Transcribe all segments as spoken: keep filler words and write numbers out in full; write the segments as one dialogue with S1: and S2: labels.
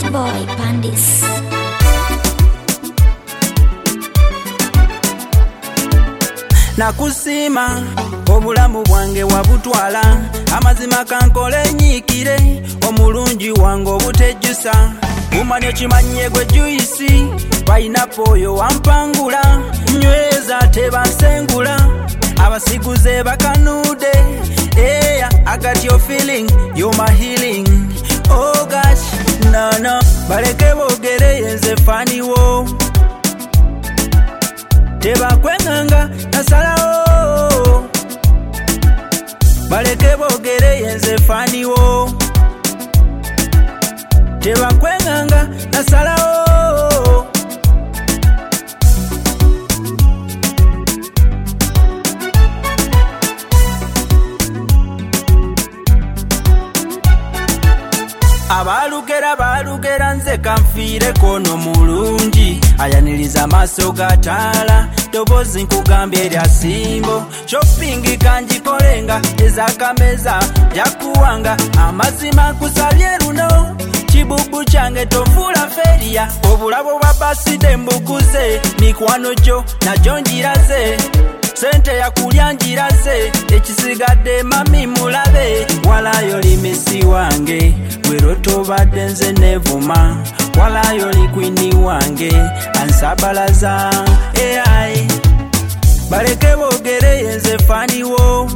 S1: boy Pandis.
S2: Nakusima obulamu bwange wabutwala amazima kankole nyikire omulungi wange obutejjusa umanye kimanye gwe juisi pineapple yo wampangula nyweza tebansengula abasiguze bakanude yeah I got your feeling you're my healing oh gosh no no baleke bogere yenze fani wo teba kwenganga nasalao baleke bogere yenze fani wo teba kwenganga nasalao abalugera balugera nze kamfire kono mulungi ayaniriza maso gatala dobozi nkugambye lya simbo shopping kanjikolenga ezakameza yakuwanga amazima kusabye luno kibubu change tovula feria obulabo babaside mbuguze mikwano jo na jonjiraze sente ya kulyanjiraze ekisigadde mami mulabe walayo limisi wange weroto badenze nevuma walayo likwini wange ansabalaza A I baleke bogere yenze fani wo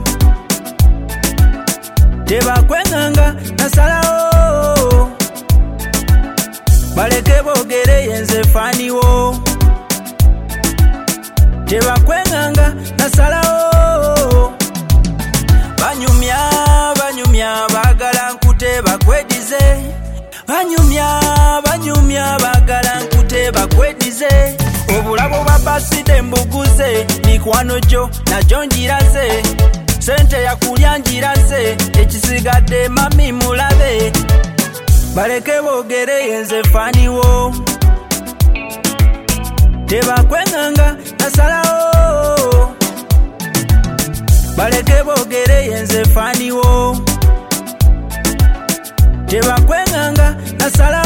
S2: teba kwenganga nasalao baleke bogere yenze fani wo teba kwenganga nasalao banyumya banyumya bagala nkute bakwedize banyumya banyumya bagala nkute bakwedize obulabo babaside mbuguze mikwano jo na jonjiraze sente ya kulyanjiraze ekisigadde mami mulabe baleke bogere yenze fani wo teba kwenganga nasalao baleke bogere yenze fani wo teba kwenganga nasalao